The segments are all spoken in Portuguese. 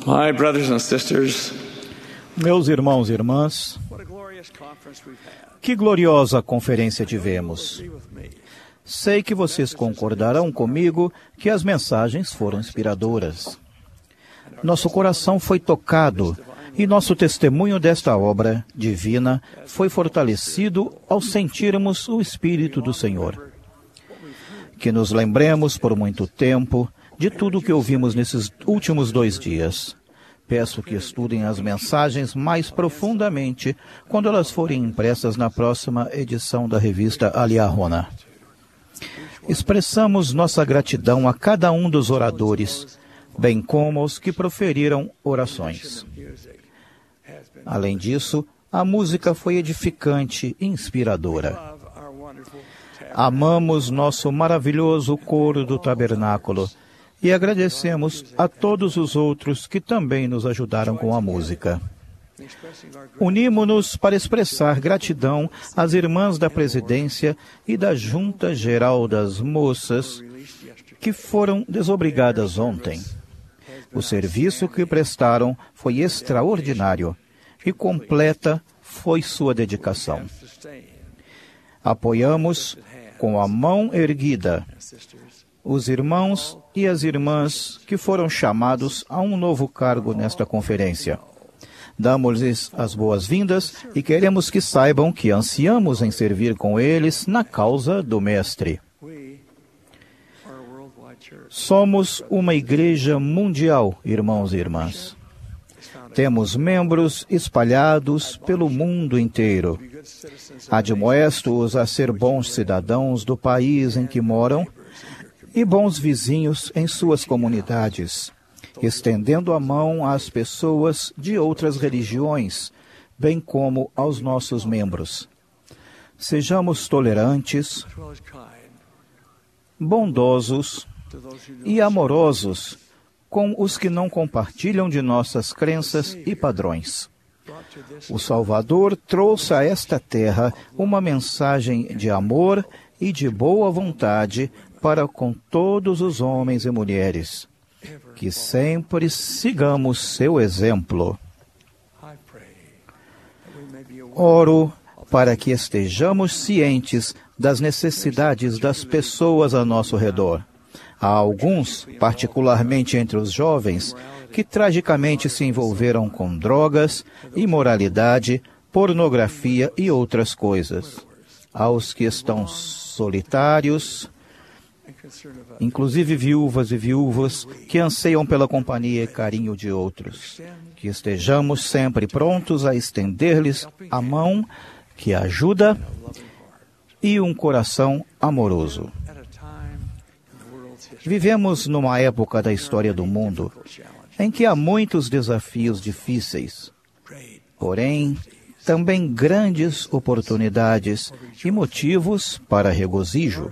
My brothers and sisters, Meus irmãos e irmãs, que gloriosa conferência tivemos. Sei que vocês concordarão comigo que as mensagens foram inspiradoras. Nosso coração foi tocado e nosso testemunho desta obra divina foi fortalecido ao sentirmos o Espírito do Senhor. Que nos lembremos por muito tempo de tudo o que ouvimos nesses últimos 2 dias. Peço que estudem as mensagens mais profundamente quando elas forem impressas na próxima edição da revista Aliahona. Expressamos nossa gratidão a cada um dos oradores, bem como aos que proferiram orações. Além disso, a música foi edificante e inspiradora. Amamos nosso maravilhoso coro do tabernáculo e agradecemos a todos os outros que também nos ajudaram com a música. Unimo-nos para expressar gratidão às irmãs da presidência e da Junta Geral das Moças que foram desobrigadas ontem. O serviço que prestaram foi extraordinário e completa foi sua dedicação. Apoiamos com a mão erguida os irmãos e as irmãs que foram chamados a um novo cargo nesta conferência. Damos-lhes as boas-vindas e queremos que saibam que ansiamos em servir com eles na causa do Mestre. Somos uma igreja mundial, irmãos e irmãs. Temos membros espalhados pelo mundo inteiro. Admoesto-os a ser bons cidadãos do país em que moram e bons vizinhos em suas comunidades, estendendo a mão às pessoas de outras religiões, bem como aos nossos membros. Sejamos tolerantes, bondosos e amorosos com os que não compartilham de nossas crenças e padrões. O Salvador trouxe a esta terra uma mensagem de amor e de boa vontade para com todos os homens e mulheres. Que sempre sigamos seu exemplo. Oro para que estejamos cientes das necessidades das pessoas a nosso redor. Há alguns, particularmente entre os jovens, que tragicamente se envolveram com drogas, imoralidade, pornografia e outras coisas. Há os que estão solitários, inclusive viúvas e viúvas que anseiam pela companhia e carinho de outros. Que estejamos sempre prontos a estender-lhes a mão que ajuda e um coração amoroso. Vivemos numa época da história do mundo em que há muitos desafios difíceis, porém, também grandes oportunidades e motivos para regozijo.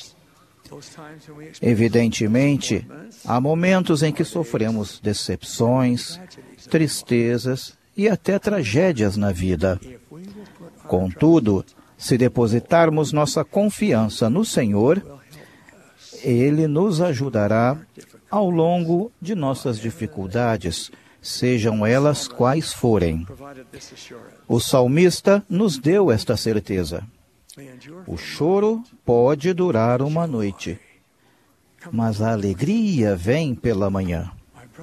Evidentemente, há momentos em que sofremos decepções, tristezas e até tragédias na vida. Contudo, se depositarmos nossa confiança no Senhor, Ele nos ajudará ao longo de nossas dificuldades, sejam elas quais forem. O salmista nos deu esta certeza. O choro pode durar uma noite, mas a alegria vem pela manhã.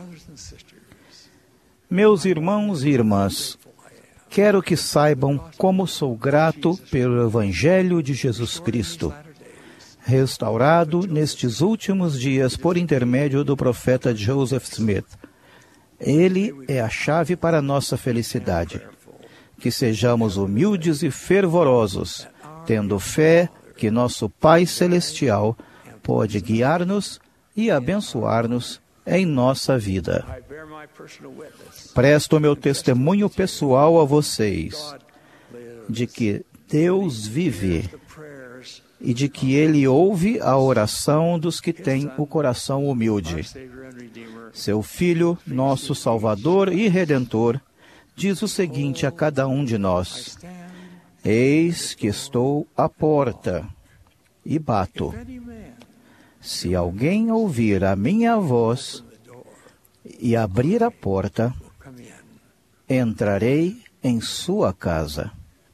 Meus irmãos e irmãs, quero que saibam como sou grato pelo Evangelho de Jesus Cristo, restaurado nestes últimos dias por intermédio do profeta Joseph Smith. Ele é a chave para a nossa felicidade. Que sejamos humildes e fervorosos, tendo fé que nosso Pai Celestial pode guiar-nos e abençoar-nos em nossa vida. Presto meu testemunho pessoal a vocês, de que Deus vive e de que Ele ouve a oração dos que têm o coração humilde. Seu Filho, nosso Salvador e Redentor, diz o seguinte a cada um de nós: Eis que estou à porta e bato. Se alguém ouvir a minha voz e abrir a porta, entrarei em sua casa.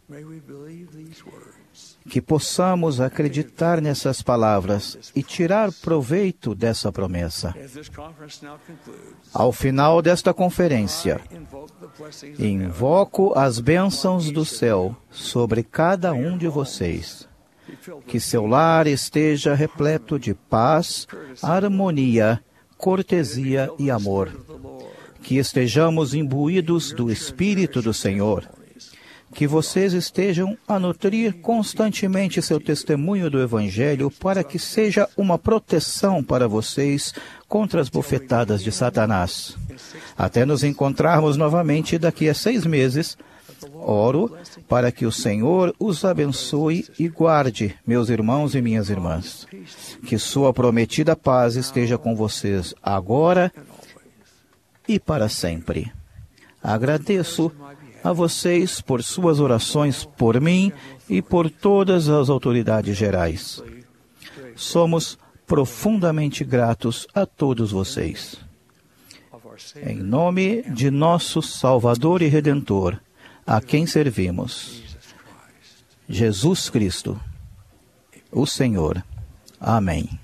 Que possamos acreditar nessas palavras e tirar proveito dessa promessa. Ao final desta conferência, invoco as bênçãos do céu sobre cada um de vocês. Que seu lar esteja repleto de paz, harmonia, cortesia e amor. Que estejamos imbuídos do Espírito do Senhor. Que vocês estejam a nutrir constantemente seu testemunho do Evangelho para que seja uma proteção para vocês contra as bofetadas de Satanás. Até nos encontrarmos novamente daqui a 6 meses, oro para que o Senhor os abençoe e guarde, meus irmãos e minhas irmãs. Que sua prometida paz esteja com vocês agora e para sempre. Agradeço a vocês por suas orações por mim e por todas as autoridades gerais. Somos profundamente gratos a todos vocês. Em nome de nosso Salvador e Redentor, a quem servimos, Jesus Cristo, o Senhor. Amém.